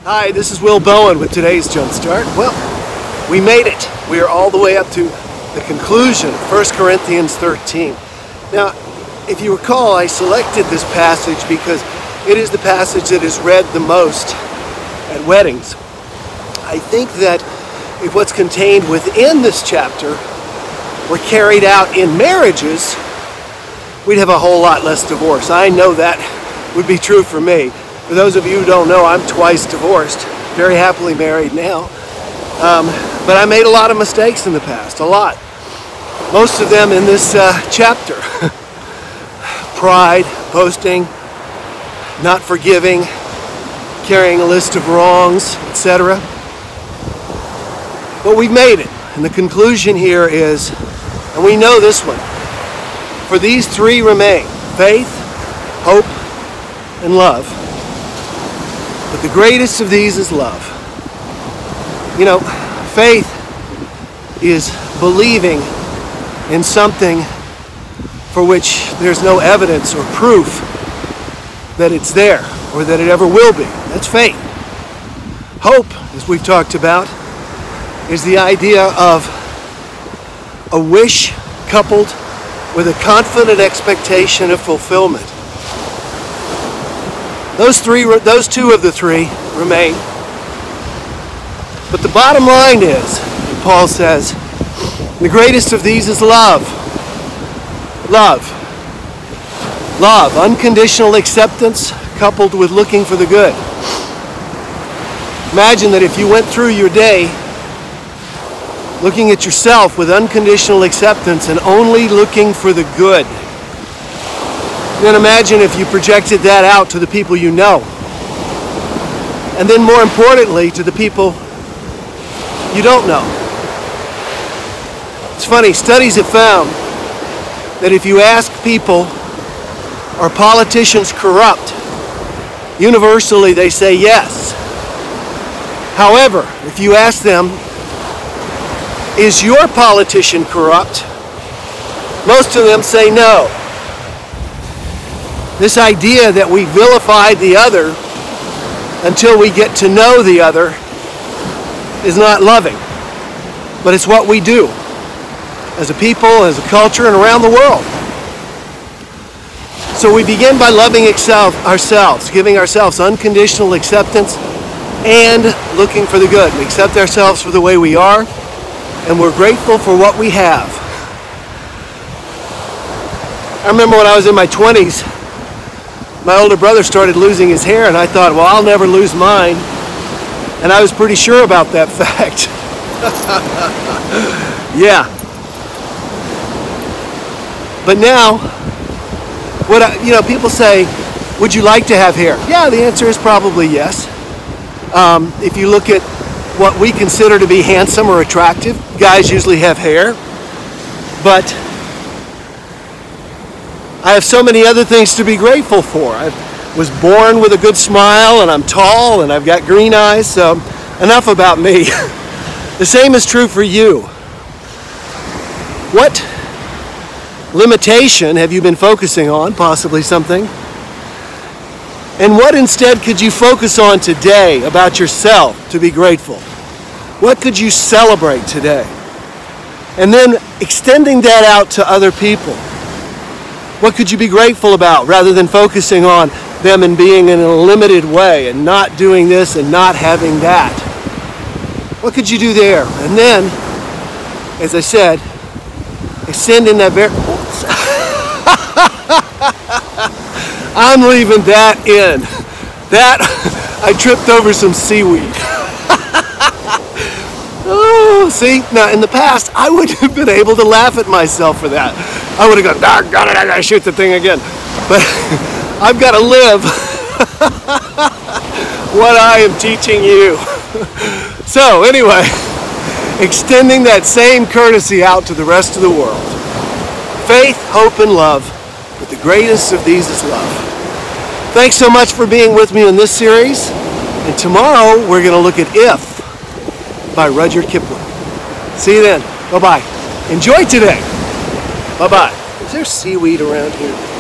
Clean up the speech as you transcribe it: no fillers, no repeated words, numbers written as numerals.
Hi, this is Will Bowen with today's Jumpstart. Well, we made it. We are all the way up to the conclusion of 1 Corinthians 13. Now, if you recall, I selected this passage because it is the passage that is read the most at weddings. I think that if what's contained within this chapter were carried out in marriages, we'd have a whole lot less divorce. I know that would be true for me. For those of you who don't know, I'm twice divorced, very happily married now. But I made a lot of mistakes in the past, a lot. Most of them in this chapter. Pride, boasting, not forgiving, carrying a list of wrongs, etc. But we've made it. And the conclusion here is, and we know this one, for these three remain: faith, hope, and love. But the greatest of these is love. You know, faith is believing in something for which there's no evidence or proof that it's there or that it ever will be. That's faith. Hope, as we've talked about, is the idea of a wish coupled with a confident expectation of fulfillment. Those two of the three remain. But the bottom line is, Paul says, the greatest of these is love. Love. Love, unconditional acceptance coupled with looking for the good. Imagine that if you went through your day looking at yourself with unconditional acceptance and only looking for the good. Then imagine if you projected that out to the people you know. And then more importantly, to the people you don't know. It's funny, studies have found that if you ask people, are politicians corrupt? Universally they say yes. However, if you ask them, is your politician corrupt? Most of them say no. This idea that we vilify the other until we get to know the other is not loving. But it's what we do as a people, as a culture, and around the world. So we begin by loving ourselves, giving ourselves unconditional acceptance and looking for the good. We accept ourselves for the way we are, and we're grateful for what we have. I remember when I was in my 20s, my older brother started losing his hair, and I thought, well, I'll never lose mine. And I was pretty sure about that fact. Yeah. But now, people say, would you like to have hair? Yeah, the answer is probably yes. If you look at what we consider to be handsome or attractive, guys usually have hair. But I have so many other things to be grateful for. I was born with a good smile, and I'm tall, and I've got green eyes, so enough about me. The same is true for you. What limitation have you been focusing on? Possibly something. And what instead could you focus on today about yourself to be grateful? What could you celebrate today? And then extending that out to other people. What could you be grateful about rather than focusing on them and being in a limited way and not doing this and not having that? What could you do there? And then, as I said, extending that I'm leaving that in. That, I tripped over some seaweed. Oh, see? Now, in the past, I wouldn't have been able to laugh at myself for that. I would have gone, doggone it, I gotta shoot the thing again. But I've got to live what I am teaching you. So, anyway, extending that same courtesy out to the rest of the world. Faith, hope, and love. But the greatest of these is love. Thanks so much for being with me in this series. And tomorrow we're going to look at If by Rudyard Kipling. See you then. Bye-bye. Enjoy today. Bye-bye. Is there seaweed around here?